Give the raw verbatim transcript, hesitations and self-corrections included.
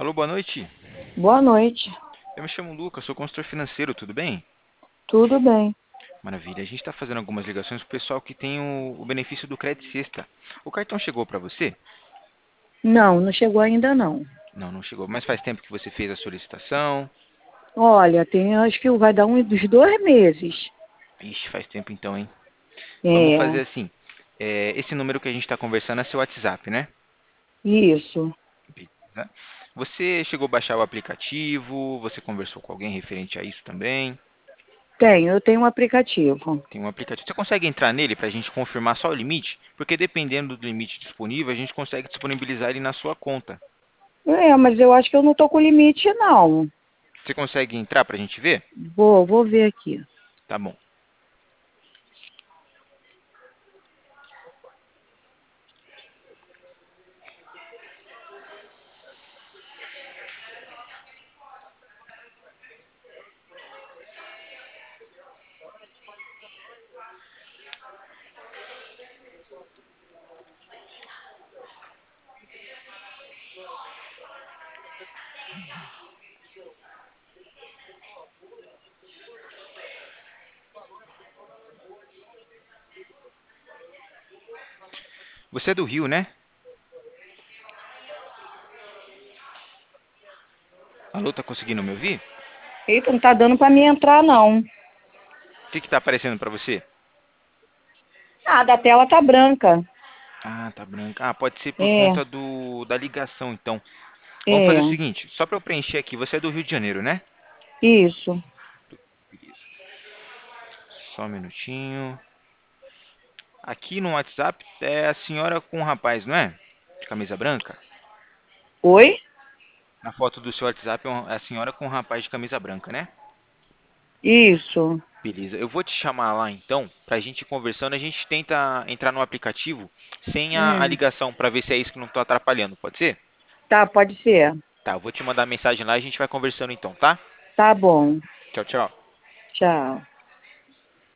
Alô, boa noite. Boa noite. Eu me chamo Lucas, sou consultor financeiro, tudo bem? Tudo bem? Maravilha. A gente está fazendo algumas ligações para o pessoal que tem o, o benefício do Crédito Sexta. O cartão chegou para você? Não, não chegou ainda não. Não, não chegou. Mas faz tempo que você fez a solicitação. Olha, tem, acho que vai dar um dos dois meses. Ixi, faz tempo então, hein? Vamos É, fazer assim. É, esse número que a gente está conversando é seu WhatsApp, né? isso. Beleza. Você chegou a baixar o aplicativo? Você conversou com alguém referente a isso também? Tenho, eu tenho um aplicativo. Tem um aplicativo. Você consegue entrar nele para a gente confirmar só o limite? Porque dependendo do limite disponível, a gente consegue disponibilizar ele na sua conta. É, mas eu acho que eu não tô com limite, não. Você consegue entrar para a gente ver? Vou, vou ver aqui. Tá bom. Você é do Rio, né? Alô, tá conseguindo me ouvir? Eita, não tá dando pra mim entrar, não. O que que tá aparecendo para você? Ah, da tela tá branca. Ah, tá branca. Ah, pode ser por É, conta do da ligação, então. Vamos fazer o é, seguinte, só para eu preencher aqui, você é do Rio de Janeiro, né? isso. Beleza. Só um minutinho. Aqui no WhatsApp é a senhora com o rapaz, não é? De camisa branca? Oi? Na foto do seu WhatsApp é um- é a senhora com o rapaz de camisa branca, né? Isso. Beleza. Eu vou te chamar lá então, pra gente ir conversando, a gente tenta entrar no aplicativo sem a, a Hum, ligação, pra ver se é isso que não tô atrapalhando, pode ser? tá, pode ser. Tá, eu vou te mandar mensagem lá e a gente vai conversando então, tá? Tá bom. Tchau, tchau. Tchau.